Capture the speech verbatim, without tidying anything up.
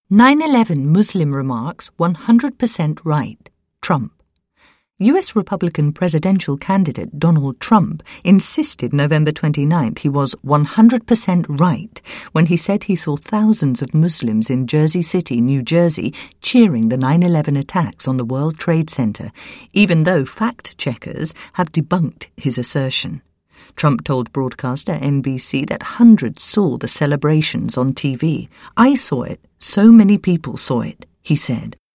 nine eleven Muslim remarks one hundred percent right. Trump. U S Republican presidential candidate Donald Trump insisted November twenty-ninth he was one hundred percent right when he said he saw thousands of Muslims in Jersey City, New Jersey, cheering the nine eleven attacks on the World Trade Center, even though fact-checkers have debunked his assertion. Trump told broadcaster N B C that hundreds saw the celebrations on T V. "I saw it. So many people saw it," he said.